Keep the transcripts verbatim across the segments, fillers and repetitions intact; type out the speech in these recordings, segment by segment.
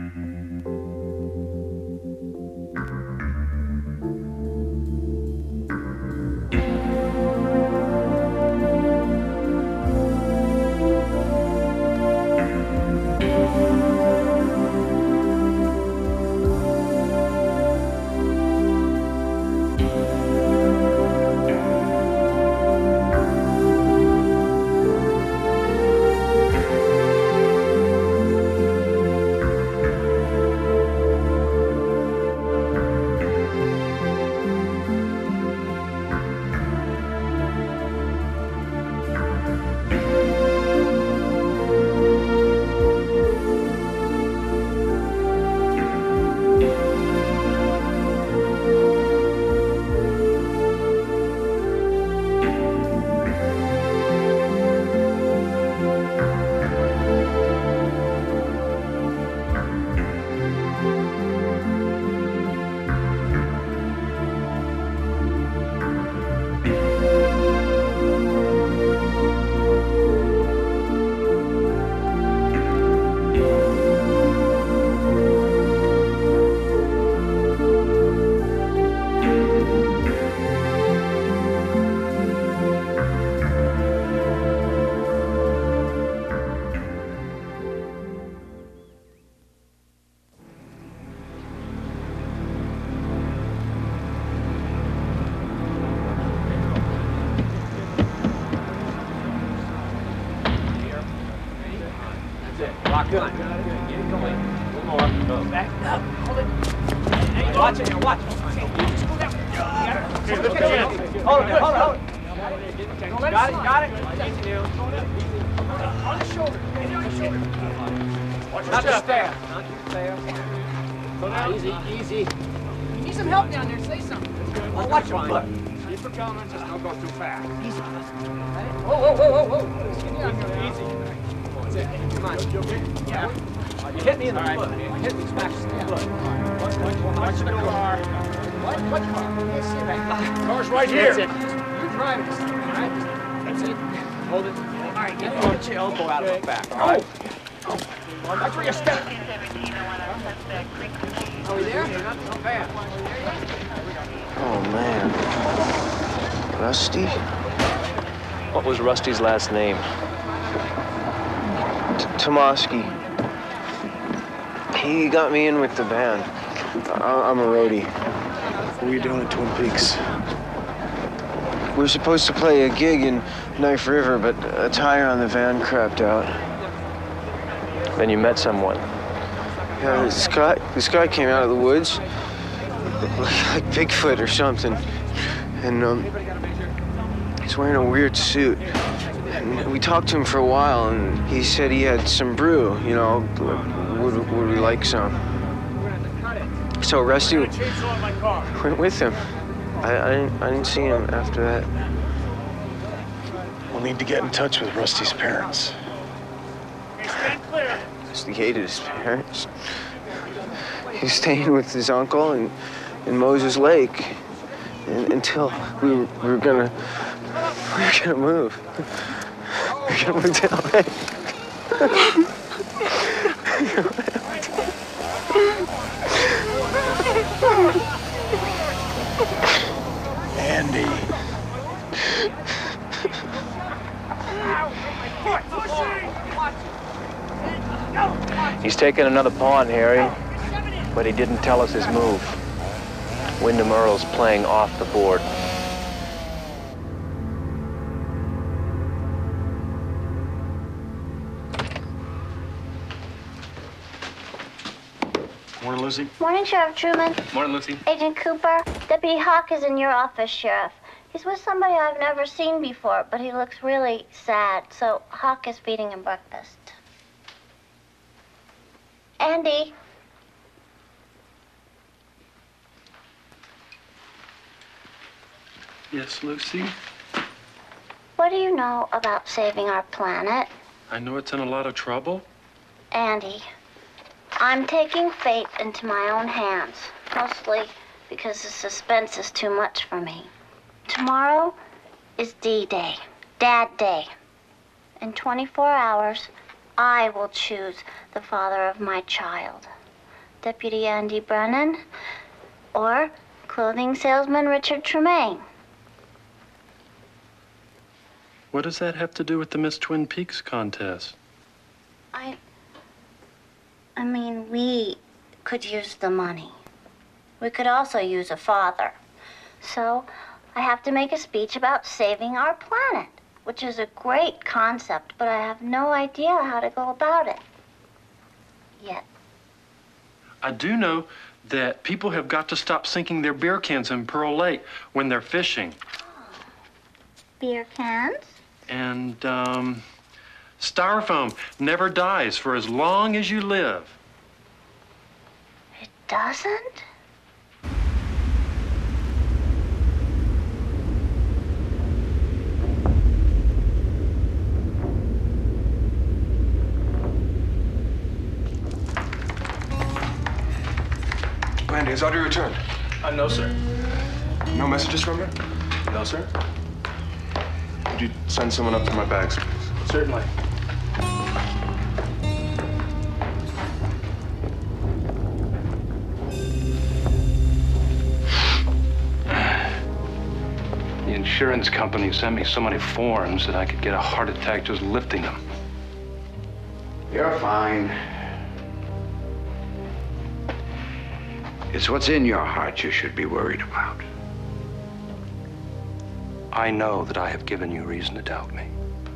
Lock on. Get it going. One more. Go. Back up. Hold it. Hey, watch it now. Watch it. Okay, just go down. You got it. Okay, look at it. Hold it. Hold it. Hold it. Got it. Got it. Easy now. On the shoulder. Get on the shoulder. Watch your step. Staff. Not your staff. Go down. Easy. Easy. You need some help down there. Say something. Well, watch your foot. Keep her coming. Just don't go too fast. Easy. Whoa, whoa, whoa, whoa, whoa. Easy. Come on. You okay? Yeah. You hit me in the foot. You hit me, smash in the foot. Watch, watch, watch the car. What? What car? Car's right here. That's it. You drive this thing, all right? That's it. Hold it. All right, get, get your elbow out of the back. Oh. Oh. Watch where you step. Are we there? You're not so bad. Oh, man. Rusty? What was Rusty's last name? Tomasky. He got me in with the band. I'm a roadie. What were you doing at Twin Peaks? We were supposed to play a gig in Knife River, but a tire on the van crapped out. Then you met someone. Yeah, this guy, this guy came out of the woods, like Bigfoot or something, and um, he's wearing a weird suit. And we talked to him for a while, and he said he had some brew, you know, would, would we like some? So Rusty went with him. I, I, didn't, I didn't see him after that. We'll need to get in touch with Rusty's parents. Rusty hated his parents. He was staying with his uncle in, in Moses Lake and, until we were, we were gonna, we were gonna move. We were gonna move to L A. Andy. He's taken another pawn, Harry, but he didn't tell us his move. Wyndham Earle's playing off the board. Morning, Lucy. Morning, Sheriff Truman. Morning, Lucy. Agent Cooper. Deputy Hawk is in your office, Sheriff. He's with somebody I've never seen before, but he looks really sad, so Hawk is feeding him breakfast. Andy. Yes, Lucy? What do you know about saving our planet? I know it's in a lot of trouble. Andy, I'm taking fate into my own hands, mostly because the suspense is too much for me. Tomorrow is D-Day, Dad Day. In twenty-four hours, I will choose the father of my child. Deputy Andy Brennan, or clothing salesman Richard Tremaine. What does that have to do with the Miss Twin Peaks contest? I... I mean, we could use the money. We could also use a father. So, I have to make a speech about saving our planet, which is a great concept, but I have no idea how to go about it. Yet. I do know that people have got to stop sinking their beer cans in Pearl Lake when they're fishing. Oh. Beer cans? And, um, styrofoam never dies for as long as you live. It doesn't? Andy, has Audrey returned? Uh, no, sir. No messages from her? No, sir. Would you send someone up to my bags, please? Certainly. The insurance company sent me so many forms that I could get a heart attack just lifting them. You're fine. It's what's in your heart you should be worried about. I know that I have given you reason to doubt me.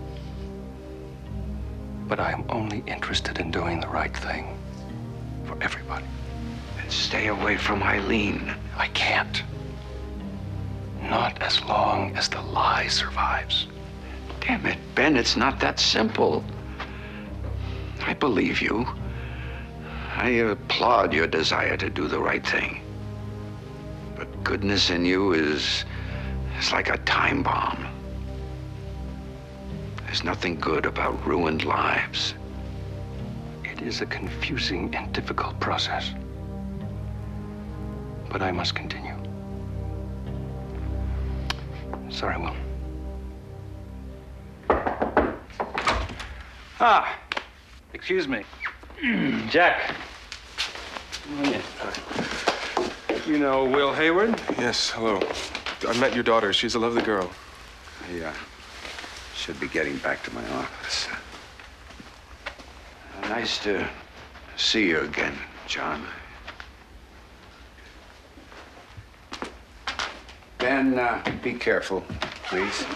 But I am only interested in doing the right thing for everybody. And stay away from Eileen. I can't. Not as long as the lie survives. Damn it, Ben, it's not that simple. I believe you. I applaud your desire to do the right thing. But goodness in you is, is like a time bomb. There's nothing good about ruined lives. It is a confusing and difficult process. But I must continue. Sorry, Will. Ah, excuse me. Jack. You know Will Hayward? Yes, hello. I met your daughter. She's a lovely girl. I uh, should be getting back to my office. Uh, nice to see you again, John. Ben, uh, be careful, please.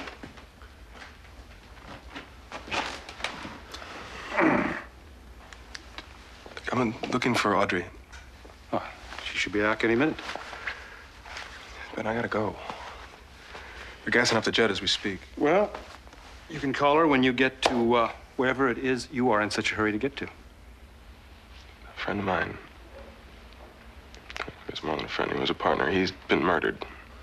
I'm looking for Audrey. Oh, she should be back any minute. Ben, I gotta go. We're gassing up the jet as we speak. Well, you can call her when you get to uh, wherever it is you are in such a hurry to get to. A friend of mine. He was more than a friend. He was a partner. He's been murdered.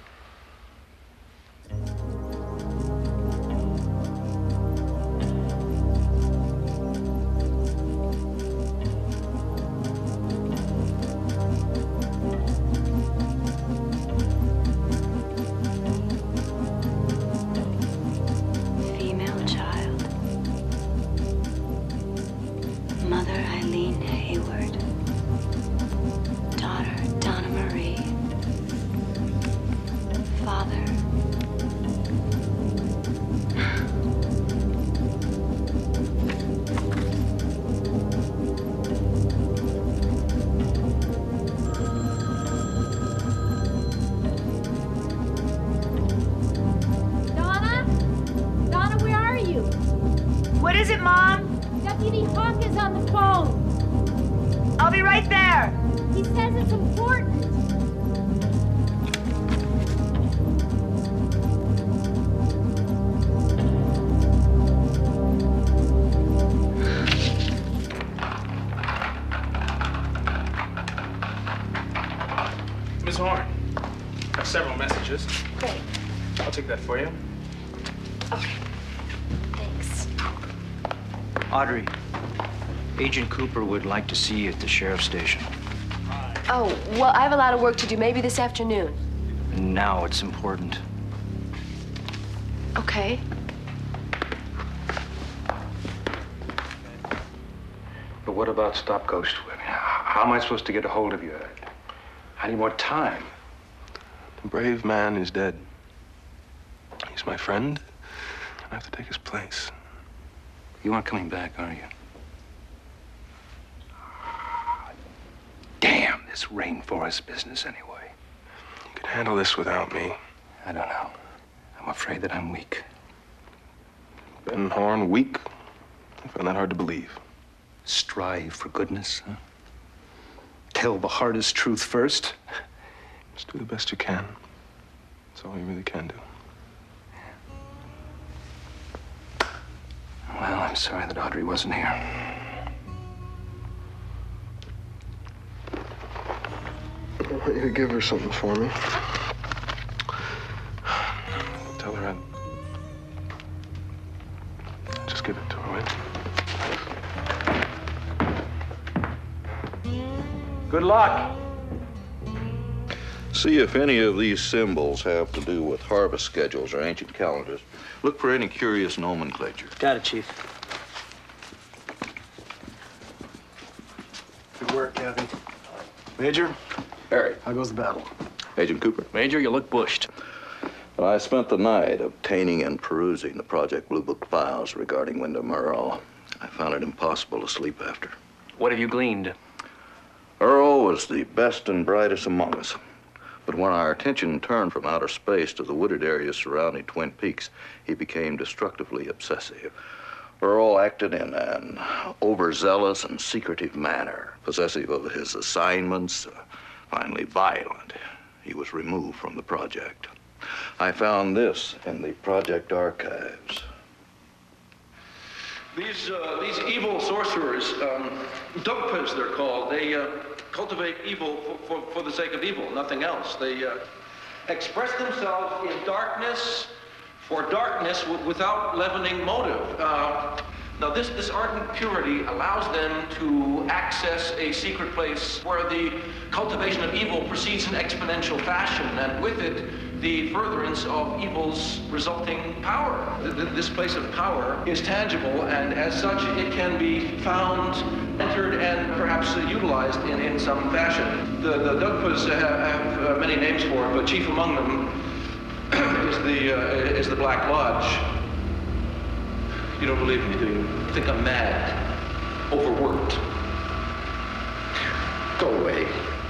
Miss Horn, I have several messages. Great. I'll take that for you. Okay. Thanks. Audrey, Agent Cooper would like to see you at the sheriff's station. Oh, well, I have a lot of work to do. Maybe this afternoon. Now it's important. Okay. But what about Stop Ghost Whip? How am I supposed to get a hold of you, Ed? I need more time. The brave man is dead. He's my friend. I have to take his place. You aren't coming back, are you? Damn this rainforest business anyway. You could handle this without me. I don't know. I'm afraid that I'm weak. Ben Horn, weak? I find that hard to believe. Strive for goodness, huh? Tell the hardest truth first. Just do the best you can. That's all you really can do. Well, I'm sorry that Audrey wasn't here. I want you to give her something for me. Tell her I'd... Just give it to her, will you? Good luck. See if any of these symbols have to do with harvest schedules or ancient calendars. Look for any curious nomenclature. Got it, Chief. Good work, Kathy. Major? Harry. How goes the battle? Agent Cooper. Major, you look bushed. I spent the night obtaining and perusing the Project Blue Book files regarding Wyndham Earl. I found it impossible to sleep after. What have you gleaned? Earl was the best and brightest among us. But when our attention turned from outer space to the wooded areas surrounding Twin Peaks, he became destructively obsessive. Earl acted in an overzealous and secretive manner, possessive of his assignments, uh, finally violent. He was removed from the project. I found this in the project archives. These, uh, these evil sorcerers, um, Dugpas they're called, they uh, cultivate evil for, for, for the sake of evil, nothing else. They uh, express themselves in darkness, for darkness w without leavening motive. Uh, now this, this ardent purity allows them to access a secret place where the cultivation of evil proceeds in exponential fashion, and with it, the furtherance of evil's resulting power. This place of power is tangible, and as such, it can be found, entered, and perhaps utilized in, in some fashion. The, the Dugpas have, have uh, many names for it, but chief among them is the, uh, is the Black Lodge. You don't believe me, do you? Think I'm mad, overworked. Go away.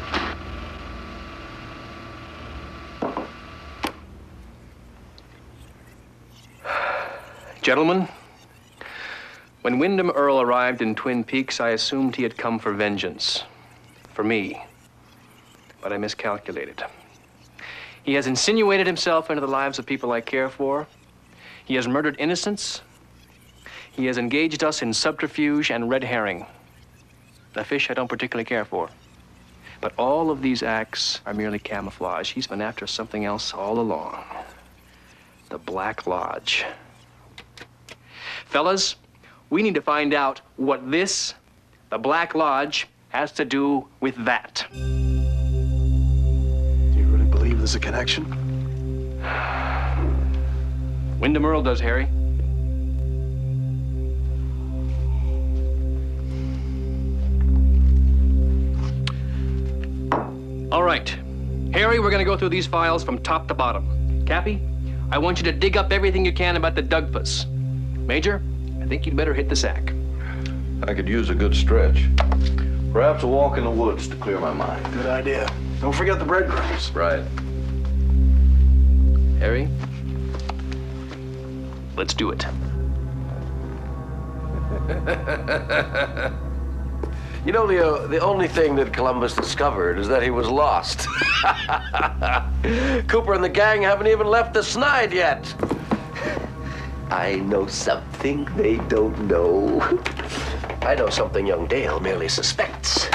Gentlemen, when Wyndham Earl arrived in Twin Peaks, I assumed he had come for vengeance. For me. But I miscalculated. He has insinuated himself into the lives of people I care for. He has murdered innocents. He has engaged us in subterfuge and red herring. A fish I don't particularly care for. But all of these acts are merely camouflage. He's been after something else all along. The Black Lodge. Fellas, we need to find out what this, the Black Lodge, has to do with that. Do you really believe there's a connection? Wyndham Earl does, Harry. All right. Harry, we're gonna go through these files from top to bottom. Cappy, I want you to dig up everything you can about the Dugpas. Major, I think you'd better hit the sack. I could use a good stretch. Perhaps a walk in the woods to clear my mind. Good idea. Don't forget the breadcrumbs. Right. Harry, let's do it. You know, Leo, the only thing that Columbus discovered is that he was lost. Cooper and the gang haven't even left the Snide yet. I know something they don't know. I know something young Dale merely suspects.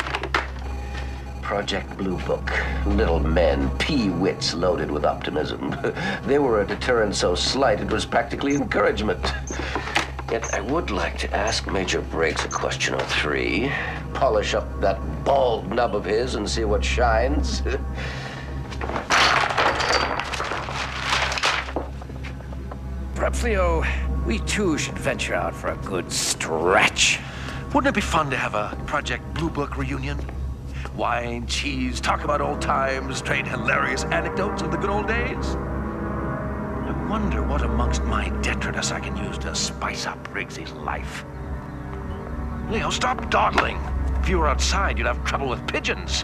Project Blue Book. Little men, pea-wits loaded with optimism. They were a deterrent so slight it was practically encouragement. Yet I would like to ask Major Briggs a question or three. Polish up that bald nub of his and see what shines. Perhaps, Leo, we too should venture out for a good stretch. Wouldn't it be fun to have a Project Blue Book reunion? Wine, cheese, talk about old times, trade hilarious anecdotes of the good old days. I wonder what amongst my detritus I can use to spice up Briggsy's life. Leo, stop dawdling. If you were outside, you'd have trouble with pigeons.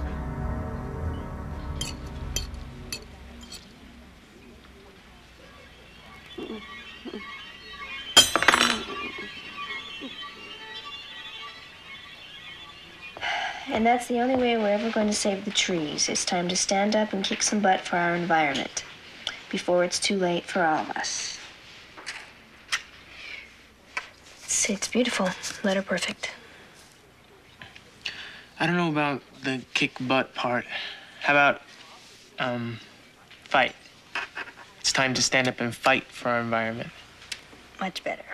And that's the only way we're ever going to save the trees. It's time to stand up and kick some butt for our environment before it's too late for all of us. It's, it's beautiful. Letter perfect. I don't know about the kick butt part. How about, um, fight? It's time to stand up and fight for our environment. Much better.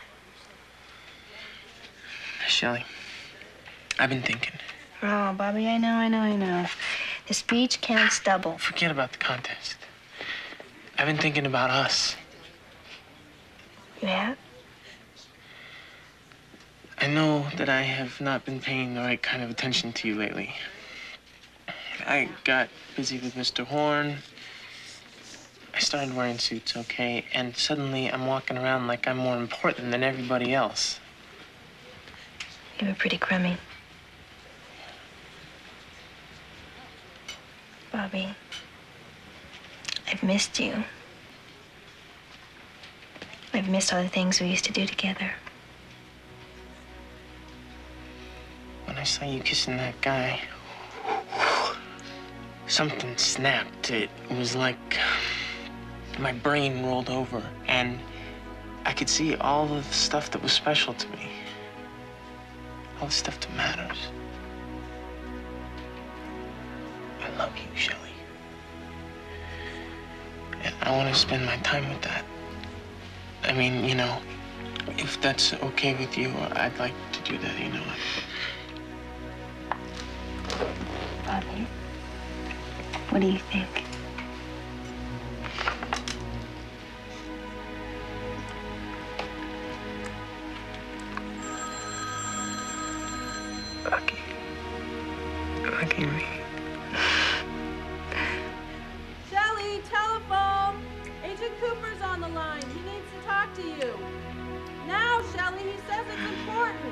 Shelley, I've been thinking. Oh, Bobby, I know, I know, I know. The speech counts double. Forget about the contest. I've been thinking about us. You have? I know that I have not been paying the right kind of attention to you lately. I got busy with Mister Horn. I started wearing suits, okay? And suddenly I'm walking around like I'm more important than everybody else. You were pretty crummy. Bobby, I've missed you. I've missed all the things we used to do together. When I saw you kissing that guy, something snapped. It was like my brain rolled over, and I could see all of the stuff that was special to me. All the stuff that matters. I love you, Shelley. And I want to spend my time with that. I mean, you know, if that's okay with you, I'd like to do that, you know. Bobby, what do you think? Lucky. Lucky me. Shelley, telephone. Agent Cooper's on the line. He needs to talk to you. Now, Shelley, he says it's important.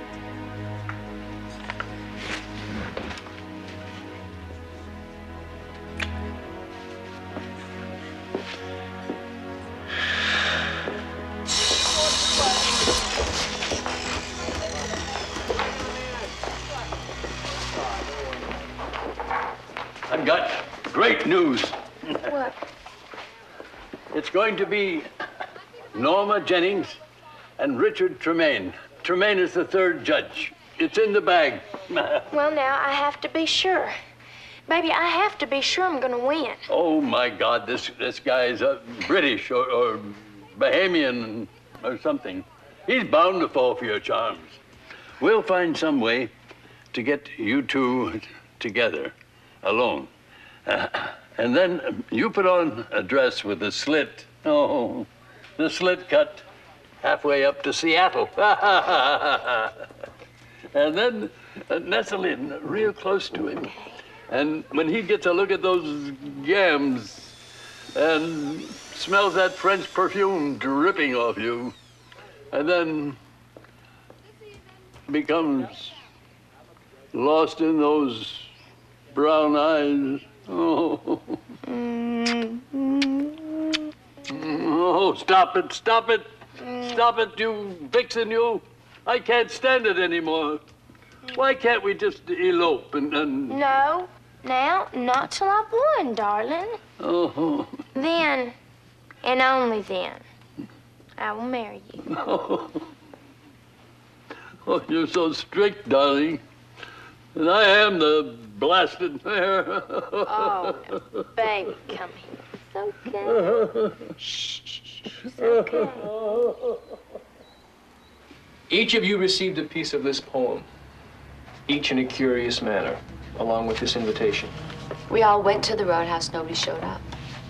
I've got great news. What? It's going to be Norma Jennings and Richard Tremaine. Tremaine is the third judge. It's in the bag. Well, now, I have to be sure. Baby, I have to be sure I'm gonna win. Oh, my God, this, this guy's uh, British or, or Bahamian or something. He's bound to fall for your charms. We'll find some way to get you two together, alone. Uh, and then you put on a dress with a slit. Oh, the slit cut halfway up to Seattle. And then uh, nestle in real close to him. And when he gets a look at those yams and smells that French perfume dripping off you, and then becomes lost in those brown eyes. Oh. Oh, stop it, stop it. Stop it, you vixen, you. I can't stand it anymore. Why can't we just elope and... and... No. Now, not till I've won, darling. Oh. Then, and only then, I will marry you. Oh. Oh, you're so strict, darling. And I am the blasted mayor. Oh, no. Baby, come here. It's okay. Shh, shh, shh. It's okay. Each of you received a piece of this poem, each in a curious manner, along with this invitation. We all went to the Roadhouse. Nobody showed up.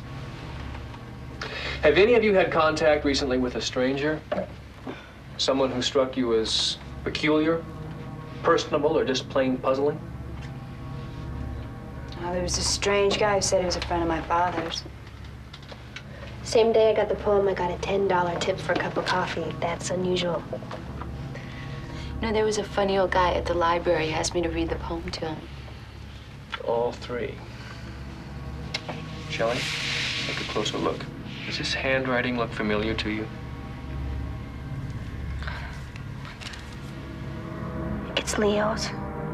Have any of you had contact recently with a stranger? Someone who struck you as peculiar? Personable or just plain puzzling? Oh, there was a strange guy who said he was a friend of my father's. Same day I got the poem, I got a ten dollar tip for a cup of coffee. That's unusual. You know, there was a funny old guy at the library who asked me to read the poem to him. All three. Shelley, take a closer look. Does this handwriting look familiar to you? It's Leo's.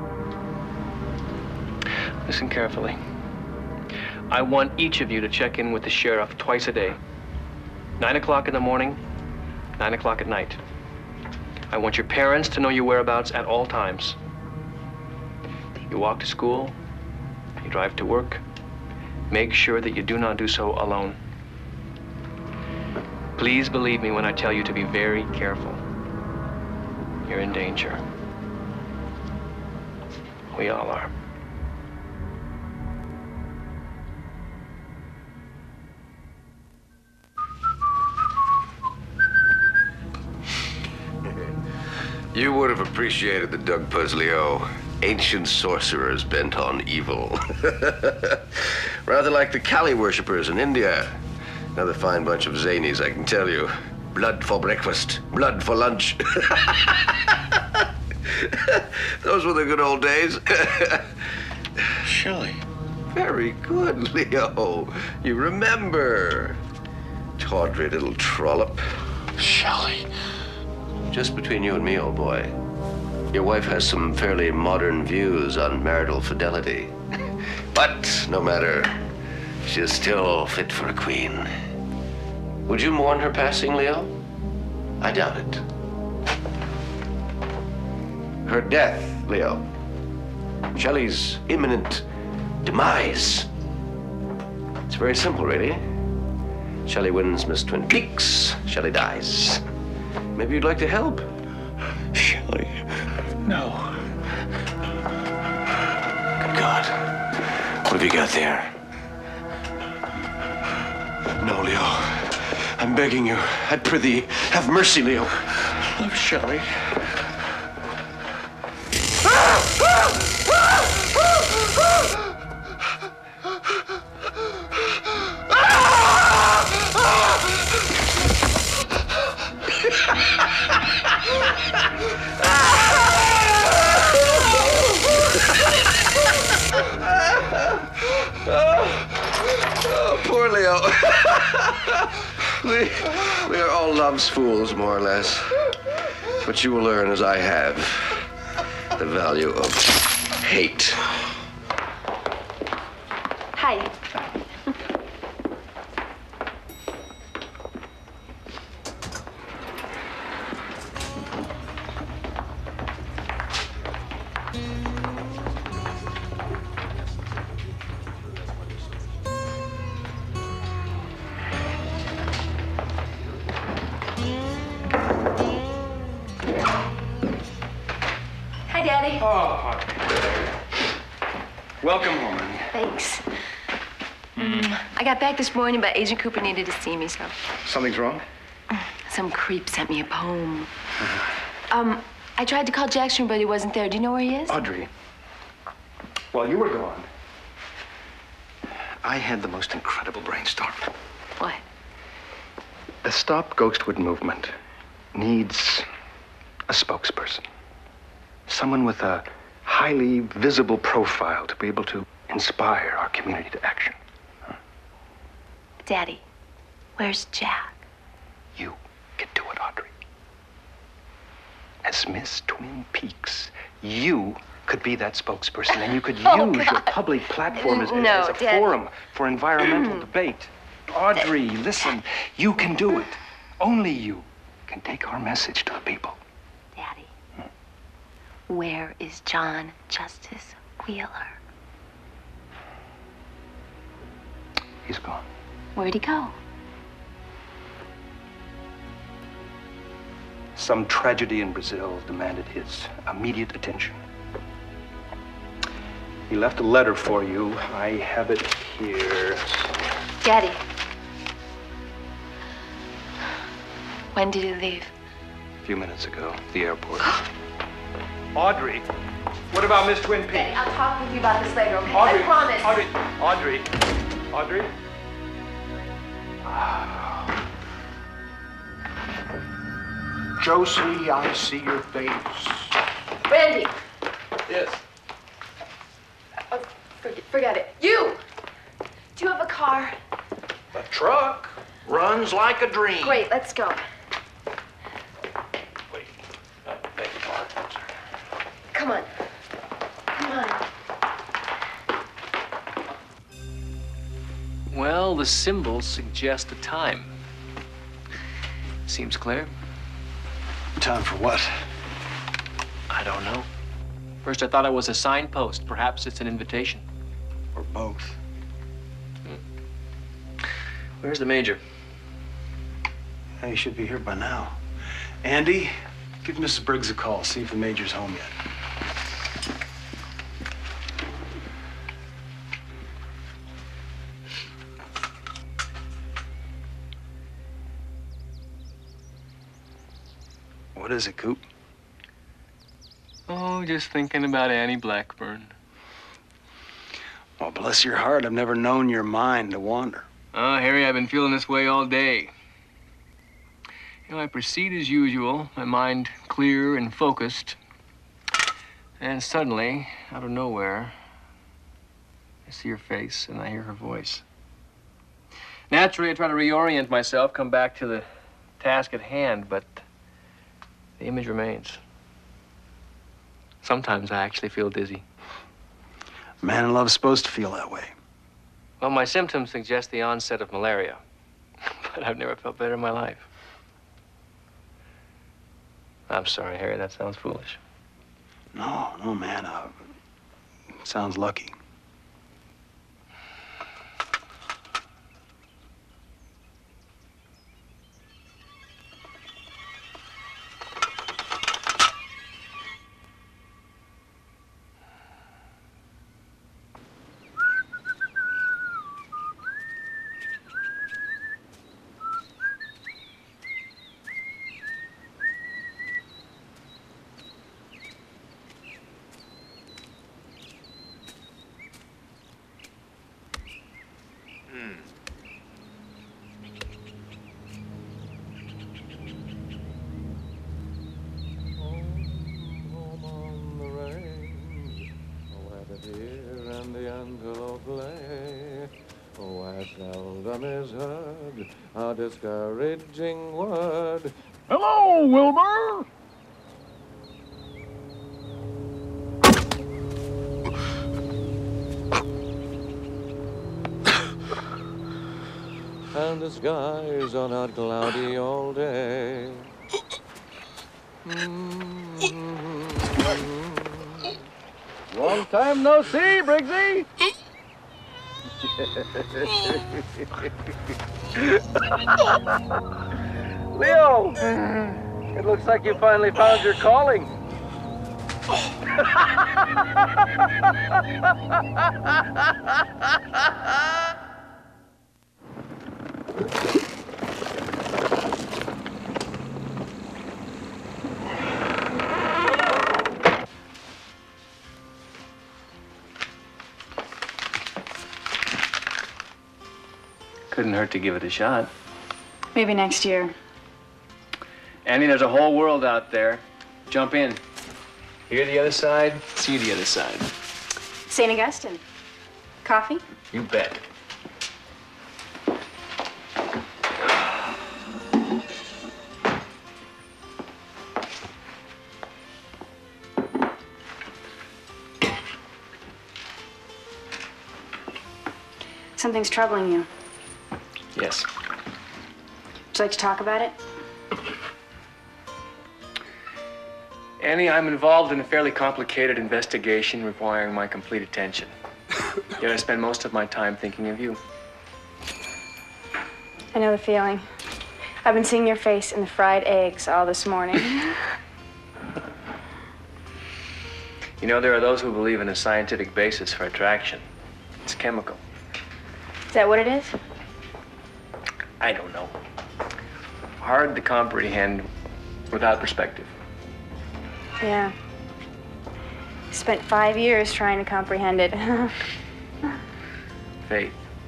Listen carefully. I want each of you to check in with the sheriff twice a day. Nine o'clock in the morning, nine o'clock at night. I want your parents to know your whereabouts at all times. You walk to school, you drive to work. Make sure that you do not do so alone. Please believe me when I tell you to be very careful. You're in danger. We all are. You would have appreciated the Doug Puzzleo, ancient sorcerers bent on evil. Rather like the Kali worshippers in India. Another fine bunch of zanies, I can tell you. Blood for breakfast, blood for lunch. Those were the good old days. Shelley. Very good, Leo. You remember. Tawdry little trollop. Shelley. Just between you and me, old boy, your wife has some fairly modern views on marital fidelity. But no matter, she is still fit for a queen. Would you mourn her passing, Leo? I doubt it. Her death, Leo. Shelley's imminent demise. It's very simple, really. Shelley wins Miss Twin Peaks. Shelley dies. Maybe you'd like to help. Shelley, no. Good God. What have you got there? No, Leo. I'm begging you. I prithee, have mercy, Leo. Love Shelley. Oh, poor Leo. we, we are all love's fools, more or less. But you will learn, as I have, the value of hate. Hi. Hi, Daddy. Oh, welcome home. Thanks. Mm, I got back this morning, but Agent Cooper needed to see me, so. Something's wrong? Some creep sent me a poem. Um, I tried to call Jackson, but he wasn't there. Do you know where he is? Audrey, while you were gone, I had the most incredible brainstorm. What? The Stop Ghostwood movement needs a spokesperson. Someone with a highly visible profile to be able to inspire our community to action. Huh? Daddy, where's Jack? You can do it, Audrey. As Miss Twin Peaks, you could be that spokesperson, and you could Oh, use your God. public platform as, No, as a Dad. forum for environmental debate. Audrey, listen, you can do it. Only you can take our message to the people. Daddy, where is John Justice Wheeler? He's gone. Where'd he go? Some tragedy in Brazil demanded his immediate attention. He left a letter for you. I have it here. Daddy. When did he leave? A few minutes ago, at the airport. Audrey, what about Miss Twin Peaks? Benny, I'll talk with you about this later, okay? Audrey, I promise. Audrey, Audrey, Audrey. Josie, I see your face. Randy. Yes. Oh, forget, forget it. You! Do you have a car? The truck runs like a dream. Great, let's go. Wait, I beg your pardon, sir. Come on. Come on. Well, the symbols suggest a time. Seems clear. Time for what? I don't know. First, I thought it was a signpost. Perhaps it's an invitation. Or both. Hmm. Where's the Major? Hey, he should be here by now. Andy, give Missus Briggs a call. See if the Major's home yet. What is it, Coop? Oh, just thinking about Annie Blackburn. Well, bless your heart, I've never known your mind to wander. Oh, Harry, I've been feeling this way all day. You know, I proceed as usual, my mind clear and focused. And suddenly, out of nowhere, I see her face and I hear her voice. Naturally, I try to reorient myself, come back to the task at hand, but the image remains. Sometimes I actually feel dizzy. Man in love's supposed to feel that way. Well, my symptoms suggest the onset of malaria, but I've never felt better in my life. I'm sorry, Harry, that sounds foolish. No, no, man. Uh, sounds lucky. A discouraging word. Hello, Wilbur! And the skies are not cloudy all day. Mm-hmm. Long time no see, Briggsy! Leo, it looks like you finally found your calling. Couldn't hurt to give it a shot. Maybe next year. Annie, there's a whole world out there. Jump in. Hear the other side, see the other side. Saint Augustine. Coffee? You bet. Something's troubling you. Yes. Would you like to talk about it? Annie, I'm involved in a fairly complicated investigation requiring my complete attention. Yet I spend most of my time thinking of you. I know the feeling. I've been seeing your face in the fried eggs all this morning. You know, there are those who believe in a scientific basis for attraction. It's chemical. Is that what it is? I don't know. Hard to comprehend without perspective. Yeah. Spent five years trying to comprehend it. Faith.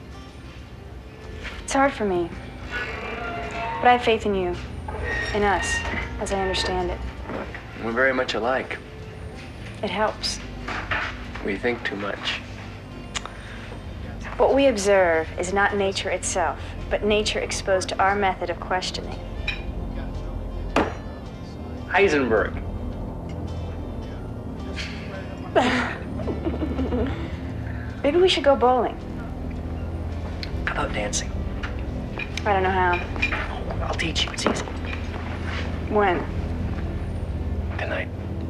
It's hard for me. But I have faith in you, in us, as I understand it. We're very much alike. It helps. We think too much. What we observe is not nature itself, but nature exposed to our method of questioning. Heisenberg. Maybe we should go bowling. How about dancing? I don't know how. I'll teach you. It's easy. When? Tonight.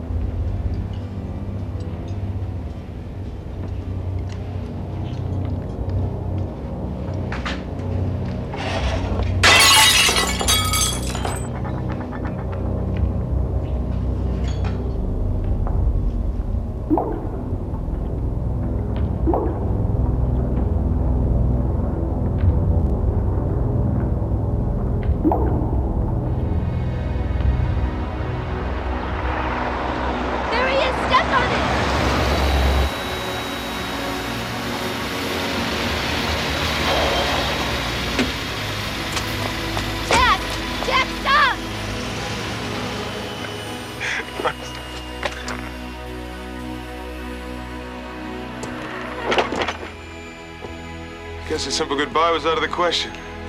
Guess a simple goodbye was out of the question.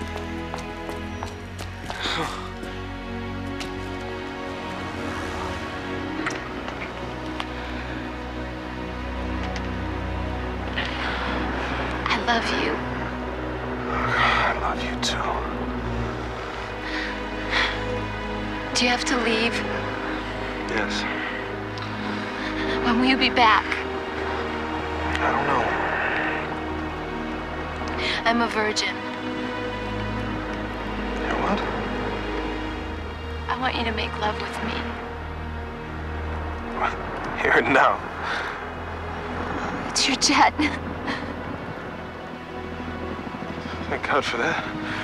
I love you. I love you too. Do you have to leave? Yes. When will you be back? I don't know. I'm a virgin. You what? I want you to make love with me. Here and now. It's your jet. Thank God for that.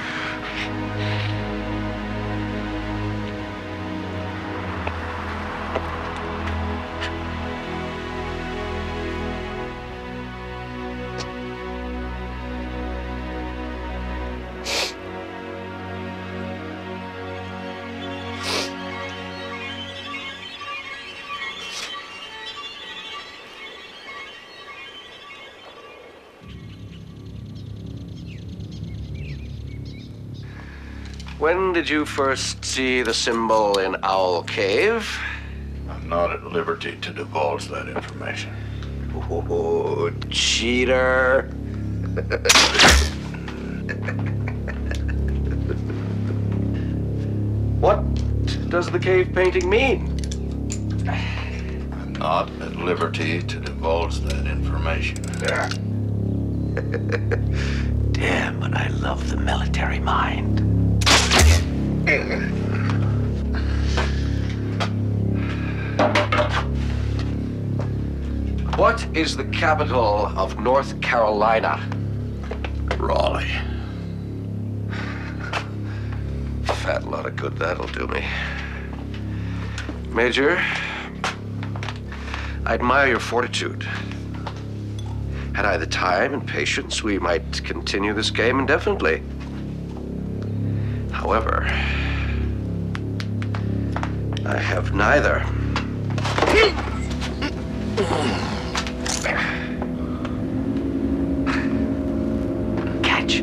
When did you first see the symbol in Owl Cave? I'm not at liberty to divulge that information. Oh, cheater. What does the cave painting mean? I'm not at liberty to divulge that information. Damn, but I love the military mind. What is the capital of North Carolina? Raleigh. Fat lot of good that'll do me. Major, I admire your fortitude. Had I the time and patience, we might continue this game indefinitely. However, I have neither. Catch.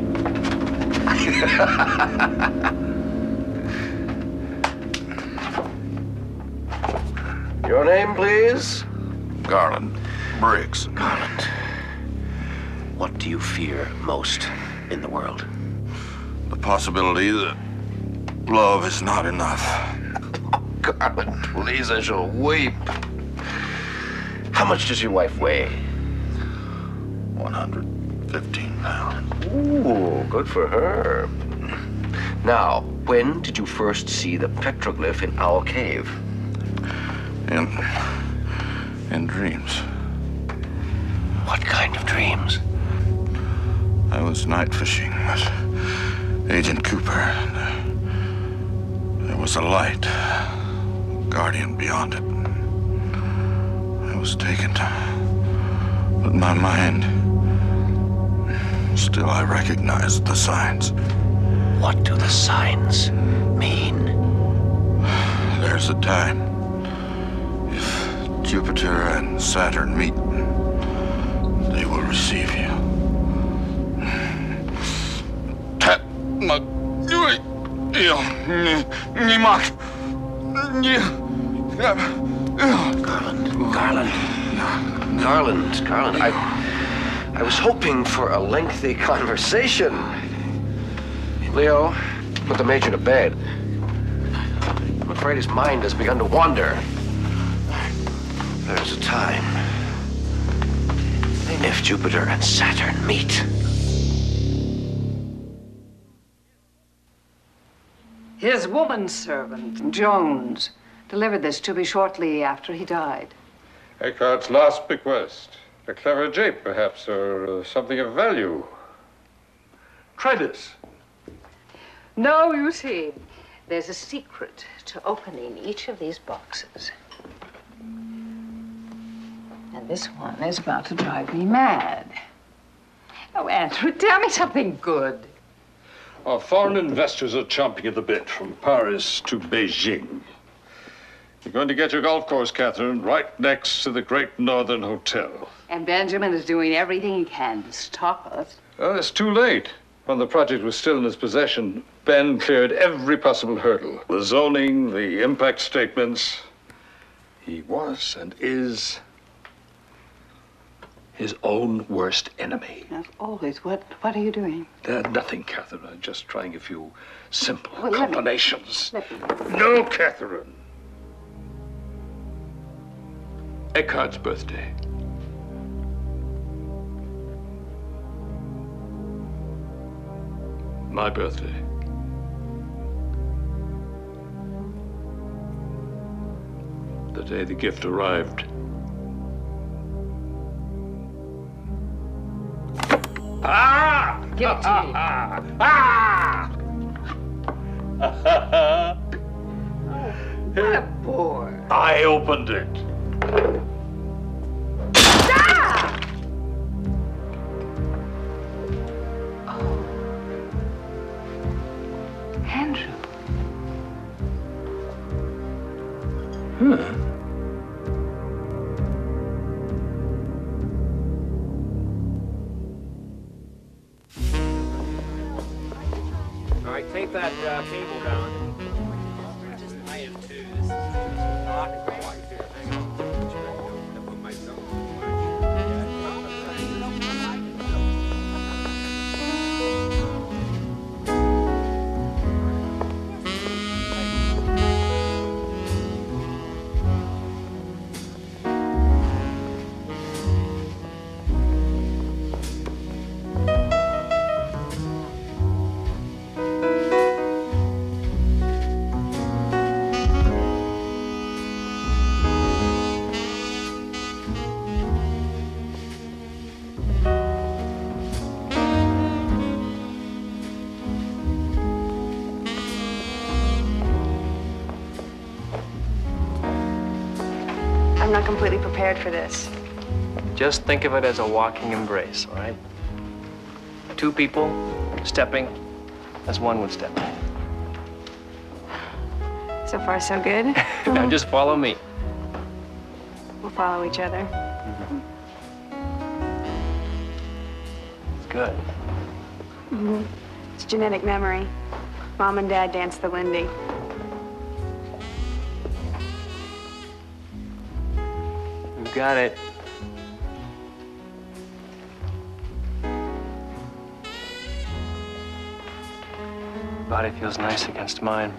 Your name, please? Garland Briggs. Garland. What do you fear most in the world? The possibility that love is not enough. Oh, Garland, please, I shall weep. How much does your wife weigh? one hundred fifteen pounds. Ooh, good for her. Now, when did you first see the petroglyph in Owl Cave? In... in dreams. What kind of dreams? I was night fishing with Agent Cooper. And there was a light, guardian beyond it. I was taken, but my mind, still I recognized the signs. What do the signs mean? There's a time. If Jupiter and Saturn meet, they will receive you. Tat mag Garland, Garland, Garland, Garland, I, I was hoping for a lengthy conversation. Leo, put the Major to bed. I'm afraid his mind has begun to wander. There's a time. If Jupiter and Saturn meet. His woman servant, Jones, delivered this to me shortly after he died. Eckhart's last bequest. A clever jape, perhaps, or uh, something of value. Try this. No, you see, there's a secret to opening each of these boxes. And this one is about to drive me mad. Oh, Andrew, tell me something good. Our foreign investors are chomping at the bit from Paris to Beijing. You're going to get your golf course, Catherine, right next to the Great Northern Hotel. And Benjamin is doing everything he can to stop us. Oh, it's too late. When the project was still in his possession, Ben cleared every possible hurdle. The zoning, the impact statements. He was and is his own worst enemy. As always, what, what are you doing? Uh, nothing, Catherine. I'm just trying a few simple Well, let me- combinations. let me- No, Catherine. Eckhart's birthday. My birthday. The day the gift arrived. Ah! Give it to me. Ah! What a bore. I opened it. Andrew. Huh. All right, take that uh, cable down. I am too. This is not hang on. I put myself I'm not completely prepared for this. Just think of it as a walking embrace, all right? Two people stepping as one would step. So far, so good. Now just follow me. We'll follow each other. It's good. Mm-hmm. It's genetic memory. Mom and Dad danced the Lindy. You got it. Body feels nice against mine.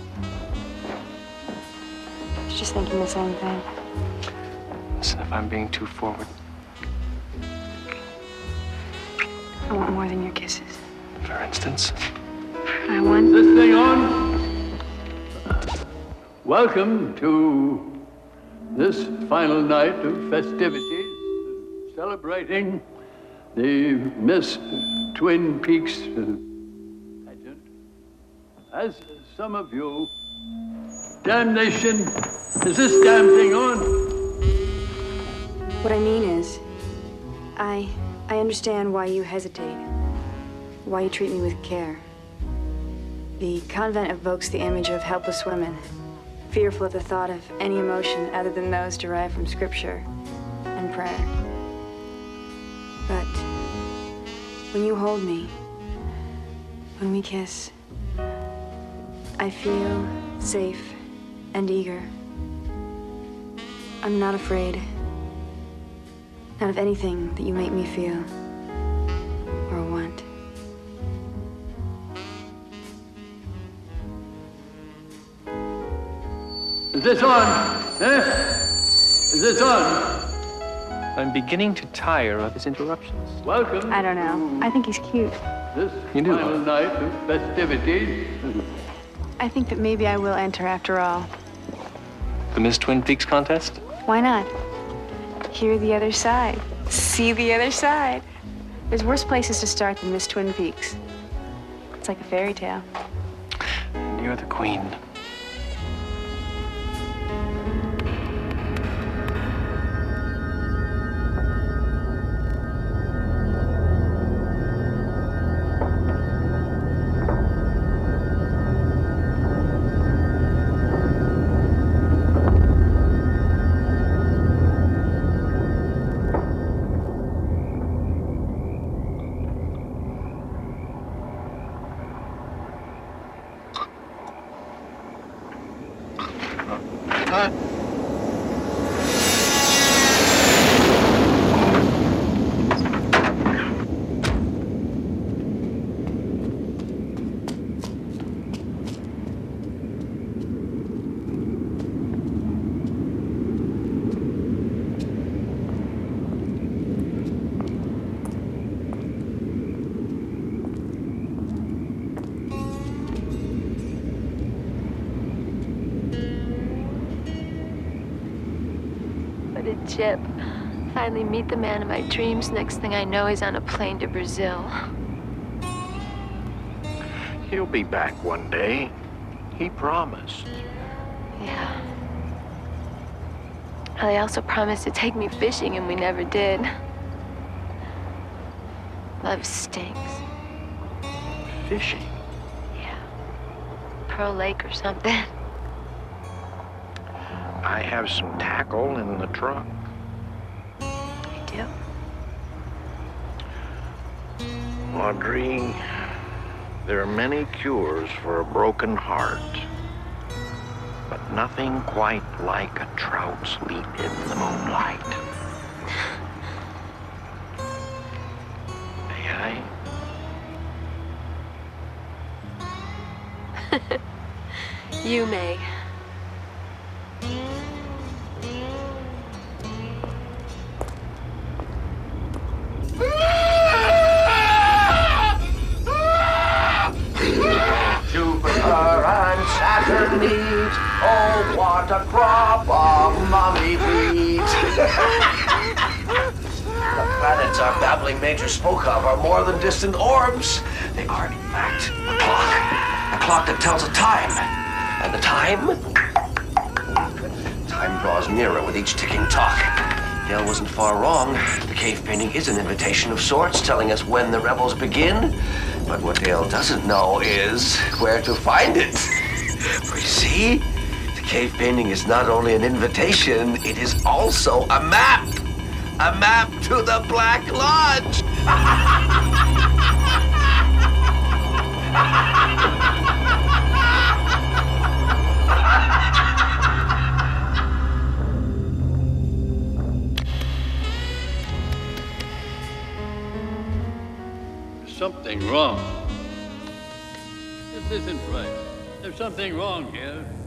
I was just thinking the same thing. Listen, if I'm being too forward, I want more than your kisses. for instance. I want... This thing on? Welcome to this final night of festivities, celebrating the Miss Twin Peaks pageant. As some of you, damnation, is this damn thing on? What I mean is, I, I understand why you hesitate, why you treat me with care. The convent evokes the image of helpless women, fearful at the thought of any emotion other than those derived from scripture and prayer. But when you hold me, when we kiss, I feel safe and eager. I'm not afraid, not of anything that you make me feel or want. Is this on? Eh? Is this on? I'm beginning to tire of his interruptions. Welcome. I don't know. I think he's cute. This You do? final night of festivities. I think that maybe I will enter after all. The Miss Twin Peaks contest? Why not? Hear the other side. See the other side. There's worse places to start than Miss Twin Peaks. It's like a fairy tale. And you're the queen. Chip. Finally meet the man of my dreams. Next thing I know, he's on a plane to Brazil. He'll be back one day. He promised. Yeah. Well, he also promised to take me fishing, and we never did. Love stinks. Fishing? Yeah. Pearl Lake or something. I have some tackle in the truck. You do? Audrey, there are many cures for a broken heart, but nothing quite like a trout's leap in the moonlight. May I? You may. Jupiter and Saturn meet. Oh, what a crop of mummy weeds. The planets our babbling major spoke of are more than distant orbs. They are, in fact, a clock. A clock that tells a time. And the time? Time draws nearer with each ticking talk. Dale wasn't far wrong. The cave painting is an invitation of sorts, telling us when the rebels begin. But what Dale doesn't know is where to find it. For you see, the cave painting is not only an invitation, it is also a map. A map to the Black Lodge. Something wrong. This isn't right. There's something wrong here.